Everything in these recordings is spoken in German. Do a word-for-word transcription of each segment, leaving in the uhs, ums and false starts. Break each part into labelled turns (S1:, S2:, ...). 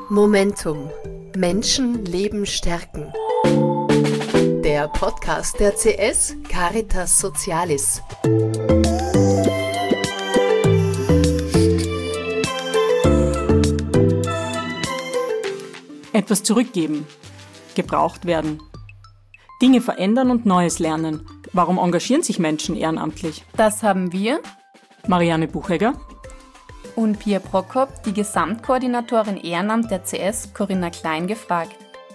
S1: Momentum. Menschen, Leben stärken. Der Podcast der C S Caritas Socialis.
S2: Etwas zurückgeben, gebraucht werden, Dinge verändern und Neues lernen. Warum engagieren sich Menschen ehrenamtlich?
S3: Das haben wir,
S2: Marianne Buchegger
S3: und Pia Prokop, die Gesamtkoordinatorin Ehrenamt der C S, Corinna Klein, gefragt.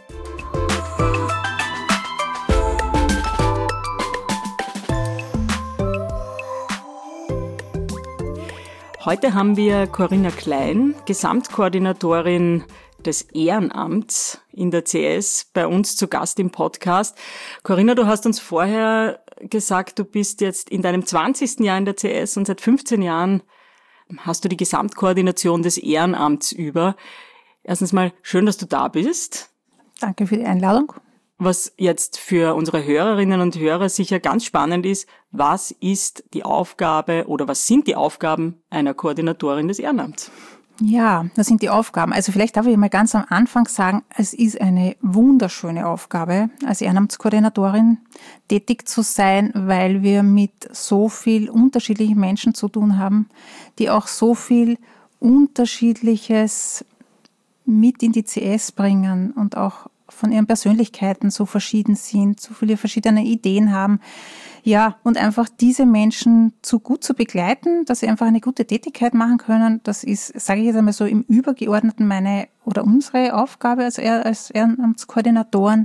S2: Heute haben wir Corinna Klein, Gesamtkoordinatorin des Ehrenamts in der C S, bei uns zu Gast im Podcast. Corinna, du hast uns vorher gesagt, du bist jetzt in deinem zwanzigsten Jahr in der C S und seit fünfzehn Jahren hast du die Gesamtkoordination des Ehrenamts über. Erstens mal schön, dass du da bist.
S4: Danke für die Einladung.
S2: Was jetzt für unsere Hörerinnen und Hörer sicher ganz spannend ist, was ist die Aufgabe oder was sind die Aufgaben einer Koordinatorin des Ehrenamts?
S4: Ja, das sind die Aufgaben. Also vielleicht darf ich mal ganz am Anfang sagen, es ist eine wunderschöne Aufgabe, als Ehrenamtskoordinatorin tätig zu sein, weil wir mit so viel unterschiedlichen Menschen zu tun haben, die auch so viel Unterschiedliches mit in die C S bringen und auch von ihren Persönlichkeiten so verschieden sind, so viele verschiedene Ideen haben. Ja, und einfach diese Menschen zu gut zu begleiten, dass sie einfach eine gute Tätigkeit machen können, das ist, sage ich jetzt einmal so, im Übergeordneten meine oder unsere Aufgabe als, als Ehrenamtskoordinatoren.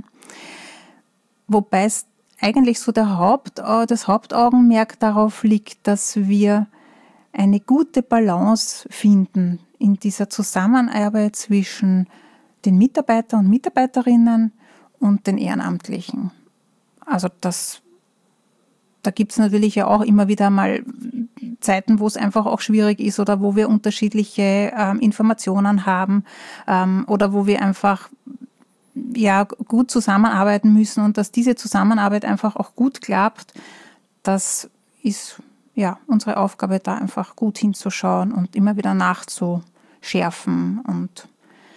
S4: Wobei es eigentlich so der Haupt, das Hauptaugenmerk darauf liegt, dass wir eine gute Balance finden in dieser Zusammenarbeit zwischen den Mitarbeitern und Mitarbeiterinnen und den Ehrenamtlichen. Also das Da gibt es natürlich ja auch immer wieder mal Zeiten, wo es einfach auch schwierig ist oder wo wir unterschiedliche ähm, Informationen haben ähm, oder wo wir einfach ja gut zusammenarbeiten müssen und dass diese Zusammenarbeit einfach auch gut klappt. Das ist ja unsere Aufgabe, da einfach gut hinzuschauen und immer wieder nachzuschärfen und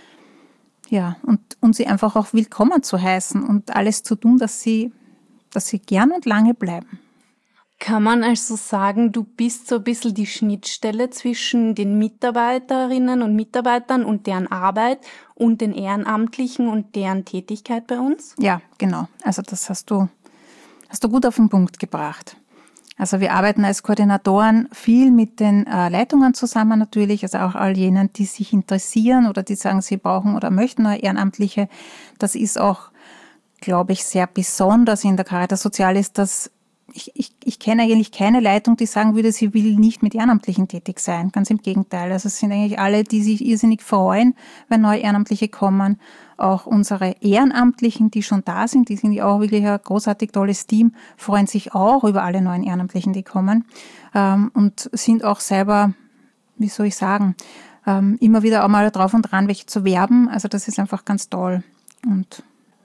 S4: ja und, und sie einfach auch willkommen zu heißen und alles zu tun, dass sie, dass sie gern und lange bleiben.
S3: Kann man also sagen, du bist so ein bisschen die Schnittstelle zwischen den Mitarbeiterinnen und Mitarbeitern und deren Arbeit und den Ehrenamtlichen und deren Tätigkeit bei uns?
S4: Ja, genau. Also das hast du, hast du gut auf den Punkt gebracht. Also wir arbeiten als Koordinatoren viel mit den äh, Leitungen zusammen natürlich, also auch all jenen, die sich interessieren oder die sagen, sie brauchen oder möchten neue Ehrenamtliche. Das ist auch, glaube ich, sehr besonders in der Caritas Socialis, dass Ich, ich, ich kenne eigentlich keine Leitung, die sagen würde, sie will nicht mit Ehrenamtlichen tätig sein. Ganz im Gegenteil. Also es sind eigentlich alle, die sich irrsinnig freuen, wenn neue Ehrenamtliche kommen. Auch unsere Ehrenamtlichen, die schon da sind, die sind ja auch wirklich ein großartig tolles Team, freuen sich auch über alle neuen Ehrenamtlichen, die kommen. Und sind auch selber, wie soll ich sagen, immer wieder auch mal drauf und dran, welche zu werben. Also das ist einfach ganz toll. Und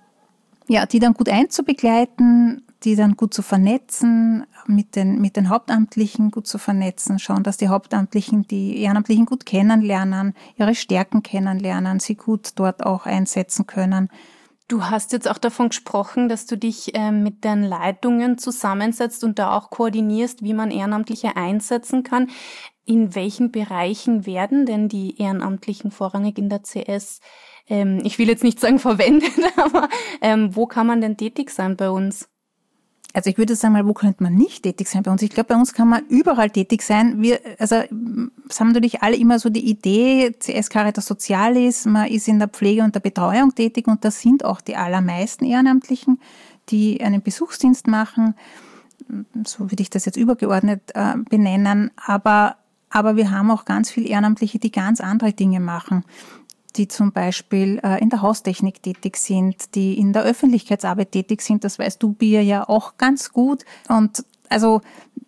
S4: ja, die dann gut einzubegleiten, die dann gut zu vernetzen, mit den, mit den Hauptamtlichen gut zu vernetzen, schauen, dass die Hauptamtlichen die Ehrenamtlichen gut kennenlernen, ihre Stärken kennenlernen, sie gut dort auch einsetzen können.
S3: Du hast jetzt auch davon gesprochen, dass du dich äh, mit den Leitungen zusammensetzt und da auch koordinierst, wie man Ehrenamtliche einsetzen kann. In welchen Bereichen werden denn die Ehrenamtlichen vorrangig in der C S, ähm, ich will jetzt nicht sagen verwendet, aber ähm, wo kann man denn tätig sein bei uns?
S4: Also ich würde sagen mal, wo könnte man nicht tätig sein bei uns? Ich glaube, bei uns kann man überall tätig sein. Wir, also es haben natürlich alle immer so die Idee, C S Caritas Socialis, man ist in der Pflege und der Betreuung tätig und das sind auch die allermeisten Ehrenamtlichen, die einen Besuchsdienst machen. So würde ich das jetzt übergeordnet äh, benennen. Aber, aber wir haben auch ganz viele Ehrenamtliche, die ganz andere Dinge machen, die zum Beispiel äh, in der Haustechnik tätig sind, die in der Öffentlichkeitsarbeit tätig sind. Das weißt du, Pia, ja auch ganz gut. Und also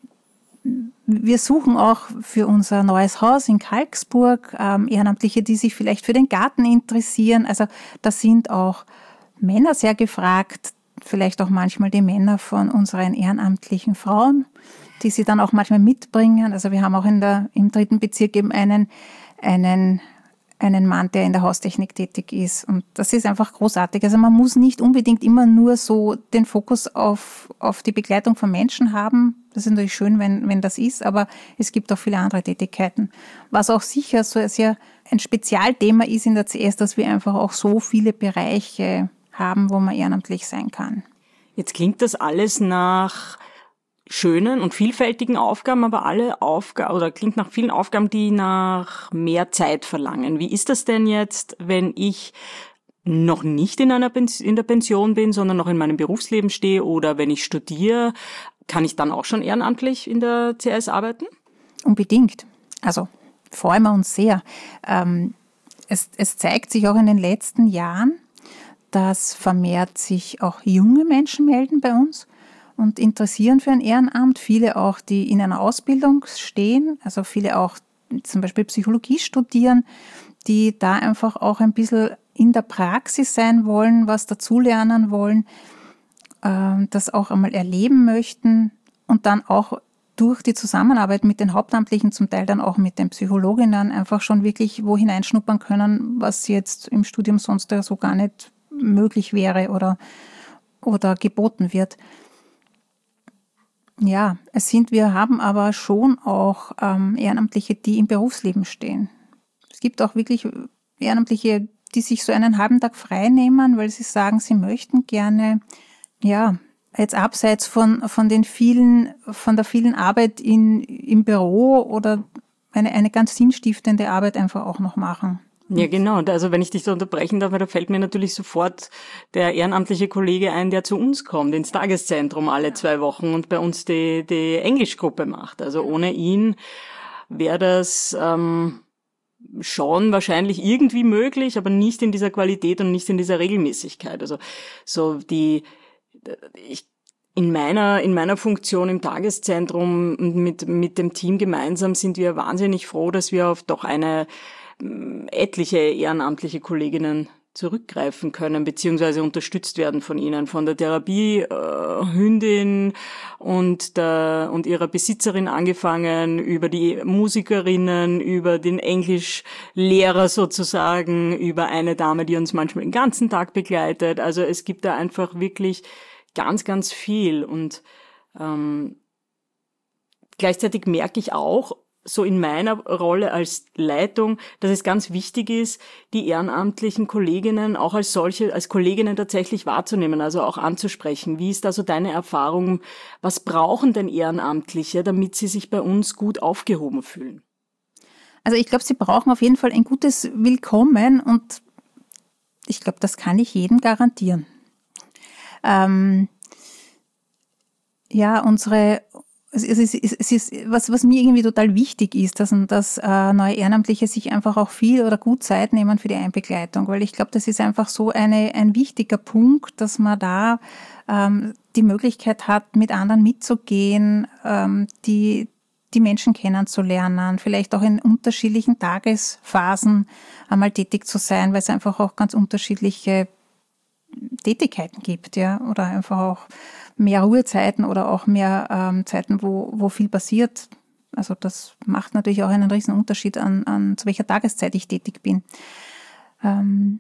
S4: wir suchen auch für unser neues Haus in Kalksburg ähm, Ehrenamtliche, die sich vielleicht für den Garten interessieren. Also da sind auch Männer sehr gefragt, vielleicht auch manchmal die Männer von unseren ehrenamtlichen Frauen, die sie dann auch manchmal mitbringen. Also wir haben auch in der, im dritten Bezirk eben einen, einen einen Mann, der in der Haustechnik tätig ist. Und das ist einfach großartig. Also man muss nicht unbedingt immer nur so den Fokus auf, auf die Begleitung von Menschen haben. Das ist natürlich schön, wenn, wenn das ist, aber es gibt auch viele andere Tätigkeiten. Was auch sicher so sehr ein Spezialthema ist in der C S, dass wir einfach auch so viele Bereiche haben, wo man ehrenamtlich sein kann.
S2: Jetzt klingt das alles nach schönen und vielfältigen Aufgaben, aber alle Aufgaben, oder klingt nach vielen Aufgaben, die nach mehr Zeit verlangen. Wie ist das denn jetzt, wenn ich noch nicht in einer Pens- in der Pension bin, sondern noch in meinem Berufsleben stehe, oder wenn ich studiere, kann ich dann auch schon ehrenamtlich in der C S arbeiten?
S4: Unbedingt. Also freuen wir uns sehr. Ähm, es, es zeigt sich auch in den letzten Jahren, dass vermehrt sich auch junge Menschen melden bei uns und interessieren für ein Ehrenamt. Viele auch, die in einer Ausbildung stehen, also viele auch zum Beispiel Psychologie studieren, die da einfach auch ein bisschen in der Praxis sein wollen, was dazulernen wollen, das auch einmal erleben möchten und dann auch durch die Zusammenarbeit mit den Hauptamtlichen, zum Teil dann auch mit den Psychologinnen, einfach schon wirklich wo hineinschnuppern können, was jetzt im Studium sonst so gar nicht möglich wäre oder, oder geboten wird. Ja, es sind, wir haben aber schon auch ähm, Ehrenamtliche, die im Berufsleben stehen. Es gibt auch wirklich Ehrenamtliche, die sich so einen halben Tag frei nehmen, weil sie sagen, sie möchten gerne, ja, jetzt abseits von, von den vielen, von der vielen Arbeit in, im Büro oder eine, eine ganz sinnstiftende Arbeit einfach auch noch machen.
S2: Ja, genau. Also wenn ich dich da unterbrechen darf, da fällt mir natürlich sofort der ehrenamtliche Kollege ein, der zu uns kommt, ins Tageszentrum alle zwei Wochen und bei uns die, die Englischgruppe macht. Also ohne ihn wäre das ähm, schon wahrscheinlich irgendwie möglich, aber nicht in dieser Qualität und nicht in dieser Regelmäßigkeit. Also so die, ich In meiner, in meiner Funktion im Tageszentrum mit, mit dem Team gemeinsam sind wir wahnsinnig froh, dass wir auf doch eine etliche ehrenamtliche Kolleginnen zurückgreifen können, beziehungsweise unterstützt werden von ihnen, von der Therapiehündin und der, und ihrer Besitzerin angefangen, über die Musikerinnen, über den Englischlehrer sozusagen, über eine Dame, die uns manchmal den ganzen Tag begleitet. Also es gibt da einfach wirklich ganz, ganz viel und ähm, gleichzeitig merke ich auch, so in meiner Rolle als Leitung, dass es ganz wichtig ist, die ehrenamtlichen Kolleginnen auch als solche, als Kolleginnen tatsächlich wahrzunehmen, also auch anzusprechen. Wie ist da so deine Erfahrung? Was brauchen denn Ehrenamtliche, damit sie sich bei uns gut aufgehoben fühlen?
S4: Also ich glaube, sie brauchen auf jeden Fall ein gutes Willkommen und ich glaube, das kann ich jedem garantieren. Ähm, ja, unsere Es ist, es ist was, was mir irgendwie total wichtig ist, dass, dass äh, neue Ehrenamtliche sich einfach auch viel oder gut Zeit nehmen für die Einbegleitung, weil ich glaube, das ist einfach so eine, ein wichtiger Punkt, dass man da ähm, die Möglichkeit hat, mit anderen mitzugehen, ähm, die, die Menschen kennenzulernen, vielleicht auch in unterschiedlichen Tagesphasen einmal tätig zu sein, weil es einfach auch ganz unterschiedliche Tätigkeiten gibt, ja, oder einfach auch mehr Ruhezeiten oder auch mehr ähm, Zeiten, wo, wo viel passiert. Also das macht natürlich auch einen riesen Unterschied an, an zu welcher Tageszeit ich tätig bin. Ähm,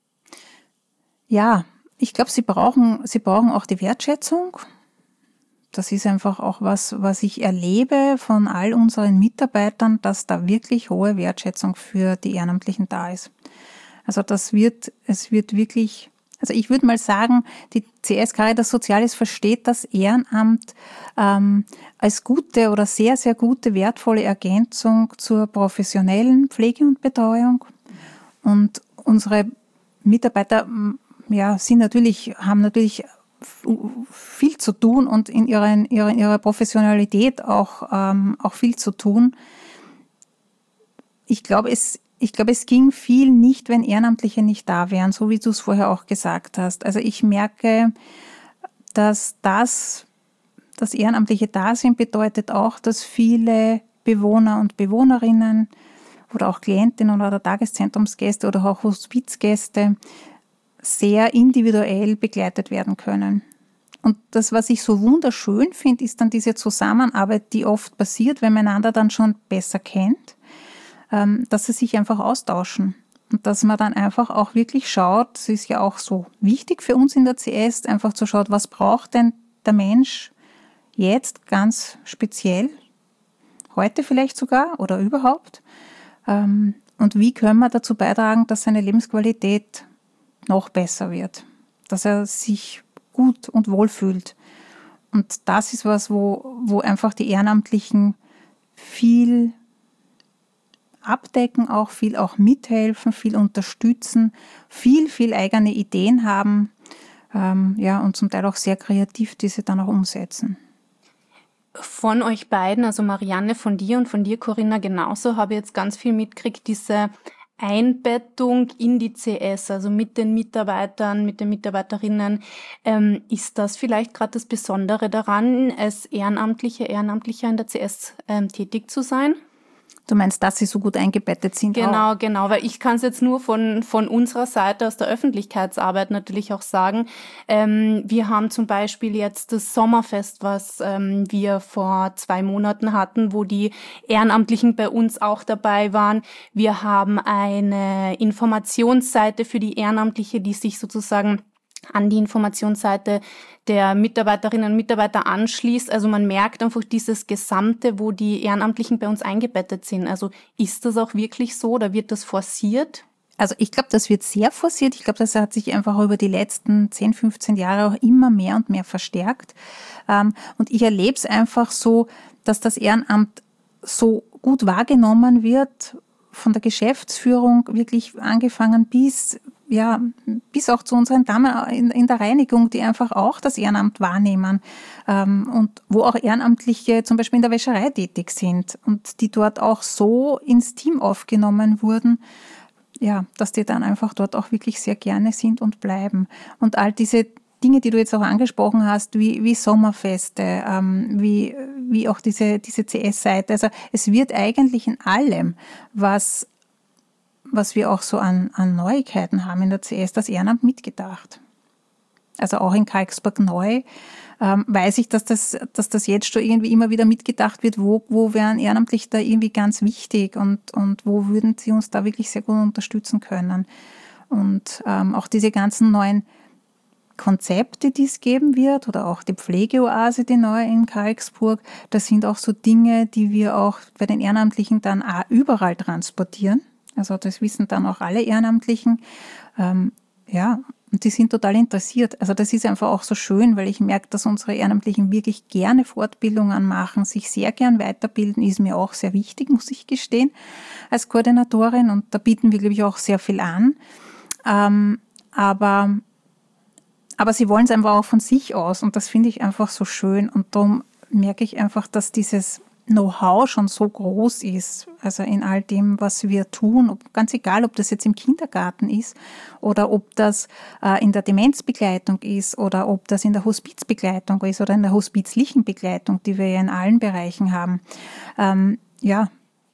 S4: ja, ich glaube, sie brauchen, sie brauchen auch die Wertschätzung. Das ist einfach auch was, was ich erlebe von all unseren Mitarbeitern, dass da wirklich hohe Wertschätzung für die Ehrenamtlichen da ist. Also das wird, es wird wirklich, also ich würde mal sagen, die C S Caritas Socialis versteht das Ehrenamt ähm, als gute oder sehr, sehr gute, wertvolle Ergänzung zur professionellen Pflege und Betreuung. Und unsere Mitarbeiter, ja, sind natürlich, haben natürlich viel zu tun und in ihrer, in ihrer, in ihrer Professionalität auch, ähm, auch viel zu tun. Ich glaube, es Ich glaube, es ging viel nicht, wenn Ehrenamtliche nicht da wären, so wie du es vorher auch gesagt hast. Also ich merke, dass das, das ehrenamtliche Dasein bedeutet auch, dass viele Bewohner und Bewohnerinnen oder auch Klientinnen oder Tageszentrumsgäste oder auch Hospizgäste sehr individuell begleitet werden können. Und das, was ich so wunderschön finde, ist dann diese Zusammenarbeit, die oft passiert, wenn man einander dann schon besser kennt, dass sie sich einfach austauschen. Und dass man dann einfach auch wirklich schaut, es ist ja auch so wichtig für uns in der C S, einfach zu schauen, was braucht denn der Mensch jetzt ganz speziell, heute vielleicht sogar oder überhaupt. Und wie können wir dazu beitragen, dass seine Lebensqualität noch besser wird, dass er sich gut und wohl fühlt. Und das ist was, wo, wo einfach die Ehrenamtlichen viel abdecken, auch viel auch mithelfen, viel unterstützen, viel, viel eigene Ideen haben, ähm, ja, und zum Teil auch sehr kreativ diese dann auch umsetzen.
S3: Von euch beiden, also Marianne, von dir und von dir, Corinna, genauso, habe ich jetzt ganz viel mitgekriegt, diese Einbettung in die C S, also mit den Mitarbeitern, mit den Mitarbeiterinnen. Ähm, ist das vielleicht gerade das Besondere daran, als Ehrenamtliche, Ehrenamtlicher in der C S ähm, tätig zu sein?
S4: Du meinst, dass sie so gut eingebettet sind?
S3: Genau,
S4: auch?
S3: genau, weil ich kann es jetzt nur von von unserer Seite aus der Öffentlichkeitsarbeit natürlich auch sagen. Ähm, wir haben zum Beispiel jetzt das Sommerfest, was ähm, wir vor zwei Monaten hatten, wo die Ehrenamtlichen bei uns auch dabei waren. Wir haben eine Informationsseite für die Ehrenamtliche, die sich sozusagen an die Informationsseite der Mitarbeiterinnen und Mitarbeiter anschließt. Also man merkt einfach dieses Gesamte, wo die Ehrenamtlichen bei uns eingebettet sind. Also ist das auch wirklich so oder wird das forciert?
S4: Also ich glaube, das wird sehr forciert. Ich glaube, das hat sich einfach über die letzten zehn, fünfzehn Jahre auch immer mehr und mehr verstärkt. Und ich erlebe es einfach so, dass das Ehrenamt so gut wahrgenommen wird, von der Geschäftsführung wirklich angefangen bis ja, bis auch zu unseren Damen in, in der Reinigung, die einfach auch das Ehrenamt wahrnehmen ähm, und wo auch Ehrenamtliche zum Beispiel in der Wäscherei tätig sind und die dort auch so ins Team aufgenommen wurden, ja, dass die dann einfach dort auch wirklich sehr gerne sind und bleiben. Und all diese Dinge, die du jetzt auch angesprochen hast, wie, wie Sommerfeste, ähm, wie, wie auch diese, diese C S-Seite, also es wird eigentlich in allem, was was wir auch so an, an Neuigkeiten haben in der C S, das Ehrenamt mitgedacht. Also auch in Kalksburg neu ähm, weiß ich, dass das, dass das jetzt schon irgendwie immer wieder mitgedacht wird, wo, wo wären Ehrenamtliche da irgendwie ganz wichtig und, und wo würden sie uns da wirklich sehr gut unterstützen können. Und ähm, auch diese ganzen neuen Konzepte, die es geben wird, oder auch die Pflegeoase, die neue in Kalksburg, das sind auch so Dinge, die wir auch bei den Ehrenamtlichen dann auch überall transportieren. Also das wissen dann auch alle Ehrenamtlichen. Ähm, ja, und die sind total interessiert. Also das ist einfach auch so schön, weil ich merke, dass unsere Ehrenamtlichen wirklich gerne Fortbildungen machen, sich sehr gern weiterbilden, ist mir auch sehr wichtig, muss ich gestehen, als Koordinatorin. Und da bieten wir, glaube ich, auch sehr viel an. Ähm, aber, aber sie wollen es einfach auch von sich aus und das finde ich einfach so schön. Und darum merke ich einfach, dass dieses Know-how schon so groß ist, also in all dem, was wir tun, ob, ganz egal, ob das jetzt im Kindergarten ist oder ob das äh, in der Demenzbegleitung ist oder ob das in der Hospizbegleitung ist oder in der hospizlichen Begleitung, die wir ja in allen Bereichen haben. Ähm, ja.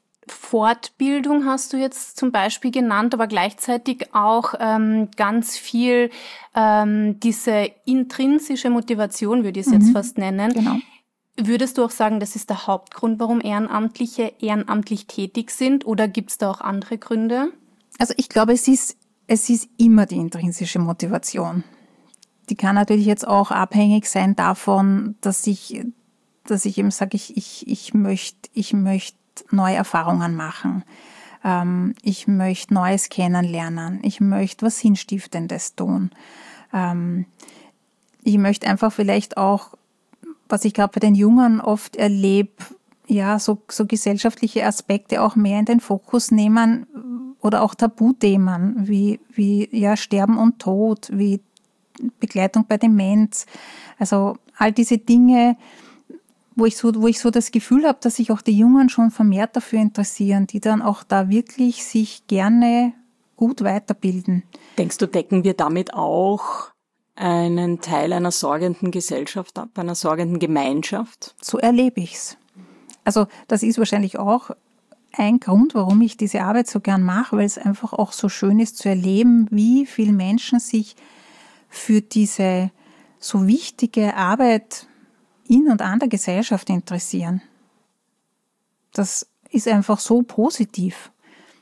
S3: Fortbildung hast du jetzt zum Beispiel genannt, aber gleichzeitig auch ähm, ganz viel ähm, diese intrinsische Motivation, würde ich es mhm. jetzt fast nennen.
S4: Genau.
S3: Würdest du auch sagen, das ist der Hauptgrund, warum Ehrenamtliche ehrenamtlich tätig sind, oder gibt es da auch andere Gründe?
S4: Also ich glaube, es ist, es ist immer die intrinsische Motivation. Die kann natürlich jetzt auch abhängig sein davon, dass ich, dass ich eben sage, ich, ich, ich möchte, ich möchte neue Erfahrungen machen. Ähm, ich möchte Neues kennenlernen. Ich möchte was Sinnstiftendes tun. Ähm, ich möchte einfach vielleicht auch, was ich gerade bei den Jungen oft erlebe, ja, so, so gesellschaftliche Aspekte auch mehr in den Fokus nehmen oder auch Tabuthemen wie, wie, ja, Sterben und Tod, wie Begleitung bei Demenz. Also all diese Dinge, wo ich so, wo ich so das Gefühl habe, dass sich auch die Jungen schon vermehrt dafür interessieren, die dann auch da wirklich sich gerne gut weiterbilden.
S2: Denkst du, decken wir damit auch einen Teil einer sorgenden Gesellschaft ab, einer sorgenden Gemeinschaft?
S4: So erlebe ich's. Also das ist wahrscheinlich auch ein Grund, warum ich diese Arbeit so gern mache, weil es einfach auch so schön ist zu erleben, wie viele Menschen sich für diese so wichtige Arbeit in und an der Gesellschaft interessieren. Das ist einfach so positiv.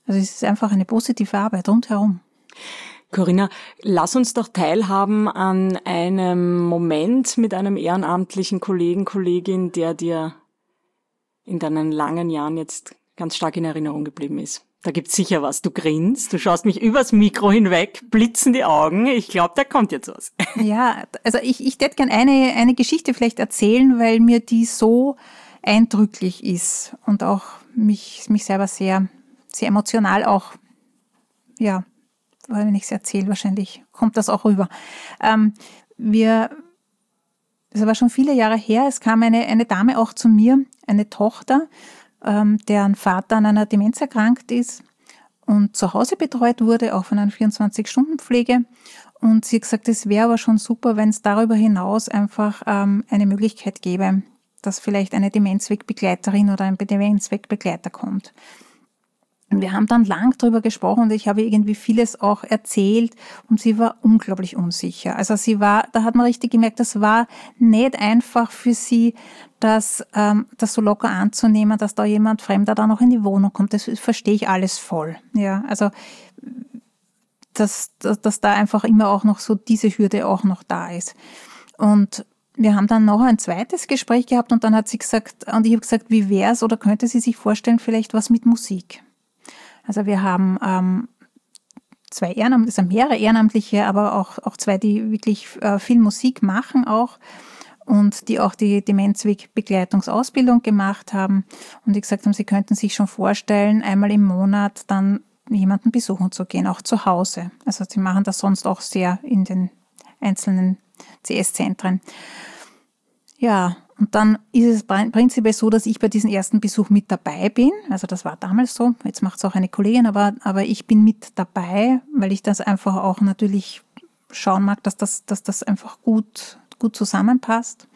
S4: Also es ist einfach eine positive Arbeit rundherum.
S2: Corinna, lass uns doch teilhaben an einem Moment mit einem ehrenamtlichen Kollegen, Kollegin, der dir in deinen langen Jahren jetzt ganz stark in Erinnerung geblieben ist. Da gibt's sicher was. Du grinst, du schaust mich übers Mikro hinweg, blitzen die Augen. Ich glaube, da kommt jetzt was.
S4: Ja, also ich, ich hätte gerne eine, eine Geschichte vielleicht erzählen, weil mir die so eindrücklich ist und auch mich, mich selber sehr, sehr emotional auch, ja, wenn ich es erzähle, wahrscheinlich kommt das auch rüber. Ähm, wir, das war schon viele Jahre her, es kam eine, eine Dame auch zu mir, eine Tochter, ähm, deren Vater an einer Demenz erkrankt ist und zu Hause betreut wurde, auch von einer vierundzwanzig-Stunden-Pflege. Und sie hat gesagt, es wäre aber schon super, wenn es darüber hinaus einfach ähm, eine Möglichkeit gäbe, dass vielleicht eine Demenzwegbegleiterin oder ein Demenzwegbegleiter kommt. Und wir haben dann lang drüber gesprochen und ich habe irgendwie vieles auch erzählt und sie war unglaublich unsicher. Also sie war, da hat man richtig gemerkt, das war nicht einfach für sie, das, ähm, das so locker anzunehmen, dass da jemand Fremder da noch in die Wohnung kommt. Das verstehe ich alles voll. Ja, also dass, dass, dass da einfach immer auch noch so diese Hürde auch noch da ist. Und wir haben dann noch ein zweites Gespräch gehabt und dann hat sie gesagt, und ich habe gesagt, wie wär's oder könnte sie sich vorstellen, vielleicht was mit Musik? Also wir haben ähm, zwei Ehrenamtliche, also mehrere Ehrenamtliche, aber auch, auch zwei, die wirklich äh, viel Musik machen auch und die auch die Demenzwegbegleitungsausbildung gemacht haben und die gesagt haben, sie könnten sich schon vorstellen, einmal im Monat dann jemanden besuchen zu gehen, auch zu Hause. Also sie machen das sonst auch sehr in den einzelnen C S-Zentren. Ja, und dann ist es prinzipiell so, dass ich bei diesem ersten Besuch mit dabei bin. Also das war damals so, jetzt macht es auch eine Kollegin, aber, aber ich bin mit dabei, weil ich das einfach auch natürlich schauen mag, dass das, dass das einfach gut, gut zusammenpasst.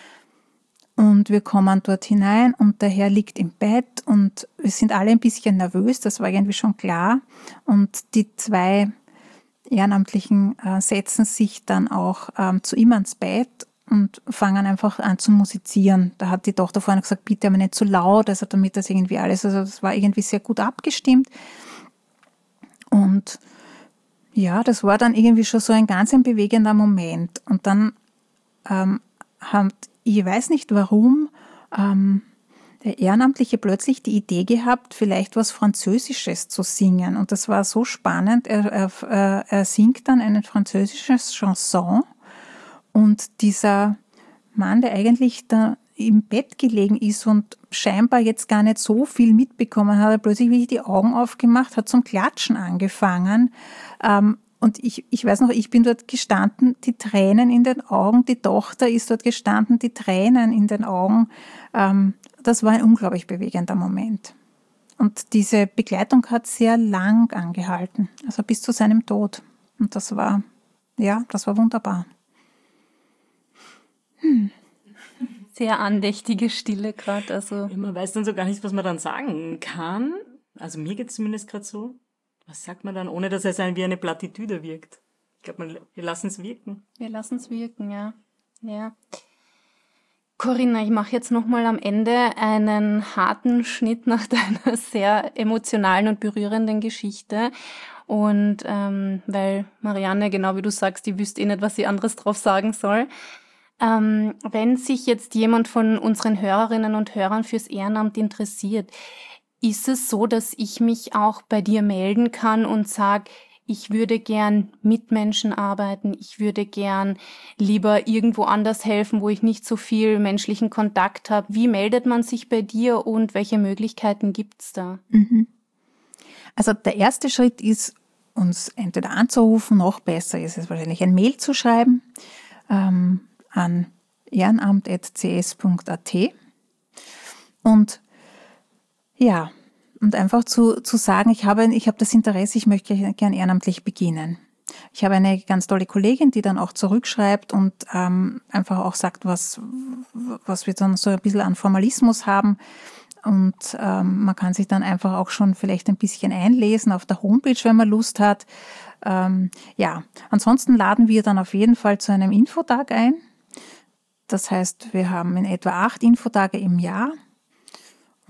S4: Und wir kommen dort hinein und der Herr liegt im Bett und wir sind alle ein bisschen nervös, das war irgendwie schon klar. Und die zwei Ehrenamtlichen äh, setzen sich dann auch ähm, zu ihm ans Bett und fangen einfach an zu musizieren. Da hat die Tochter vorhin gesagt, bitte aber nicht zu laut, also damit das irgendwie alles, also das war irgendwie sehr gut abgestimmt. Und ja, das war dann irgendwie schon so ein ganz ein bewegender Moment. Und dann ähm, hat, ich weiß nicht warum, ähm, der Ehrenamtliche plötzlich die Idee gehabt, vielleicht was Französisches zu singen. Und das war so spannend. Er, er, er singt dann ein französisches Chanson. Und dieser Mann, der eigentlich da im Bett gelegen ist und scheinbar jetzt gar nicht so viel mitbekommen hat, hat plötzlich wirklich die Augen aufgemacht, hat zum Klatschen angefangen. Und ich, ich weiß noch, ich bin dort gestanden, die Tränen in den Augen, die Tochter ist dort gestanden, die Tränen in den Augen. Das war ein unglaublich bewegender Moment. Und diese Begleitung hat sehr lang angehalten, also bis zu seinem Tod. Und das war, ja, das war wunderbar.
S3: Hm. Sehr andächtige Stille gerade. Also.
S2: Man weiß dann so gar nicht, was man dann sagen kann. Also mir geht es zumindest gerade so. Was sagt man dann, ohne dass es wie eine Plattitüde wirkt? Ich glaube, wir lassen es wirken.
S3: Wir lassen es wirken, ja. ja. Corinna, ich mache jetzt nochmal am Ende einen harten Schnitt nach deiner sehr emotionalen und berührenden Geschichte. Und ähm, weil Marianne, genau wie du sagst, die wüsste eh nicht, was sie anderes drauf sagen soll. Ähm, wenn sich jetzt jemand von unseren Hörerinnen und Hörern fürs Ehrenamt interessiert, ist es so, dass ich mich auch bei dir melden kann und sage, ich würde gern mit Menschen arbeiten, ich würde gern lieber irgendwo anders helfen, wo ich nicht so viel menschlichen Kontakt habe. Wie meldet man sich bei dir und welche Möglichkeiten gibt's da?
S4: Also der erste Schritt ist, uns entweder anzurufen, noch besser ist es wahrscheinlich, ein Mail zu schreiben, ähm, an ehrenamt punkt c s punkt a t und ja, und einfach zu, zu sagen, ich habe, ich habe das Interesse, ich möchte gern ehrenamtlich beginnen. Ich habe eine ganz tolle Kollegin, die dann auch zurückschreibt und ähm, einfach auch sagt, was, was wir dann so ein bisschen an Formalismus haben. Und ähm, man kann sich dann einfach auch schon vielleicht ein bisschen einlesen auf der Homepage, wenn man Lust hat. Ähm, ja, ansonsten laden wir dann auf jeden Fall zu einem Infotag ein. Das heißt, wir haben in etwa acht Infotage im Jahr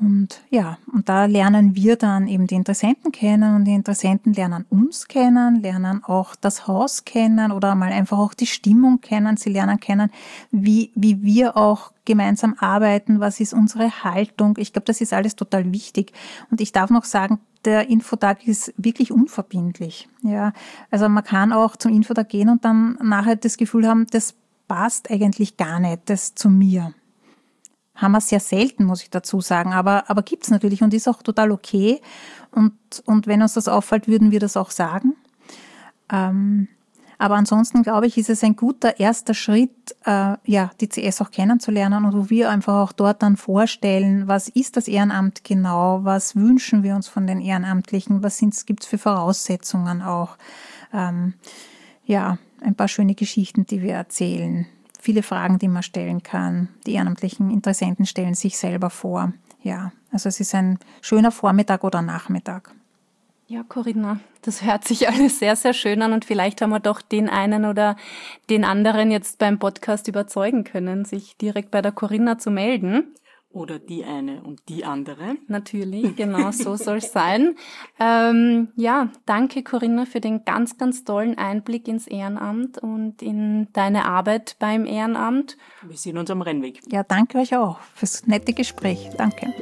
S4: Und ja, und da lernen wir dann eben die Interessenten kennen und die Interessenten lernen uns kennen, lernen auch das Haus kennen oder mal einfach auch die Stimmung kennen. Sie lernen kennen, wie, wie wir auch gemeinsam arbeiten, was ist unsere Haltung. Ich glaube, das ist alles total wichtig. Und ich darf noch sagen, der Infotag ist wirklich unverbindlich. Ja, also man kann auch zum Infotag gehen und dann nachher das Gefühl haben, das passt eigentlich gar nicht, das zu mir. Haben wir sehr selten, muss ich dazu sagen, aber, aber gibt's natürlich und ist auch total okay. Und, und wenn uns das auffällt, würden wir das auch sagen. Ähm, aber ansonsten, glaube ich, ist es ein guter erster Schritt, äh, ja, die C S auch kennenzulernen und wo wir einfach auch dort dann vorstellen, was ist das Ehrenamt genau, was wünschen wir uns von den Ehrenamtlichen, was gibt's für Voraussetzungen auch. Ähm, ja, ein paar schöne Geschichten, die wir erzählen. Viele Fragen, die man stellen kann. Die ehrenamtlichen Interessenten stellen sich selber vor. Ja, also es ist ein schöner Vormittag oder Nachmittag.
S3: Ja, Corinna, das hört sich alles sehr, sehr schön an und vielleicht haben wir doch den einen oder den anderen jetzt beim Podcast überzeugen können, sich direkt bei der Corinna zu melden.
S2: Oder die eine und die andere.
S3: Natürlich, genau, so soll es sein. Ähm, ja, danke Corinna für den ganz, ganz tollen Einblick ins Ehrenamt und in deine Arbeit beim Ehrenamt.
S2: Wir sehen uns am Rennweg.
S4: Ja, danke euch auch fürs nette Gespräch. Danke.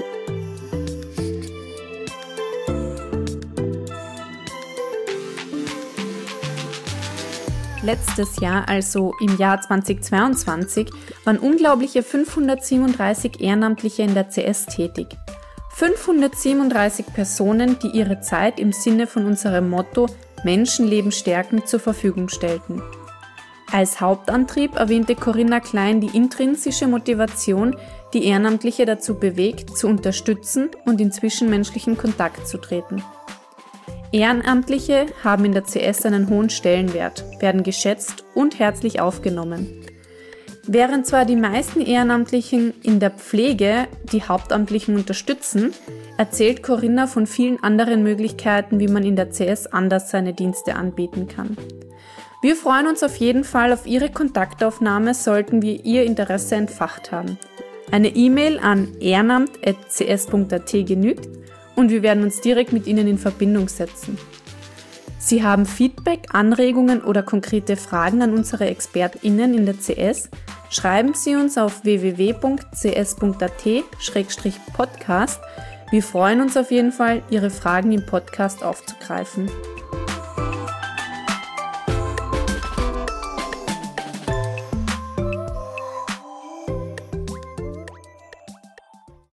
S3: Letztes Jahr, also im Jahr zweitausendzweiundzwanzig, waren unglaubliche fünfhundertsiebenunddreißig Ehrenamtliche in der C S tätig. fünfhundertsiebenunddreißig Personen, die ihre Zeit im Sinne von unserem Motto Menschenleben stärken zur Verfügung stellten. Als Hauptantrieb erwähnte Corinna Klein die intrinsische Motivation, die Ehrenamtliche dazu bewegt, zu unterstützen und in zwischenmenschlichen Kontakt zu treten. Ehrenamtliche haben in der C S einen hohen Stellenwert, werden geschätzt und herzlich aufgenommen. Während zwar die meisten Ehrenamtlichen in der Pflege die Hauptamtlichen unterstützen, erzählt Corinna von vielen anderen Möglichkeiten, wie man in der C S anders seine Dienste anbieten kann. Wir freuen uns auf jeden Fall auf Ihre Kontaktaufnahme, sollten wir Ihr Interesse entfacht haben. Eine E-Mail an ehrenamt at c s punkt a t genügt und wir werden uns direkt mit Ihnen in Verbindung setzen. Sie haben Feedback, Anregungen oder konkrete Fragen an unsere ExpertInnen in der C S? Schreiben Sie uns auf w w w punkt c s punkt a t slash podcast. Wir freuen uns auf jeden Fall, Ihre Fragen im Podcast aufzugreifen.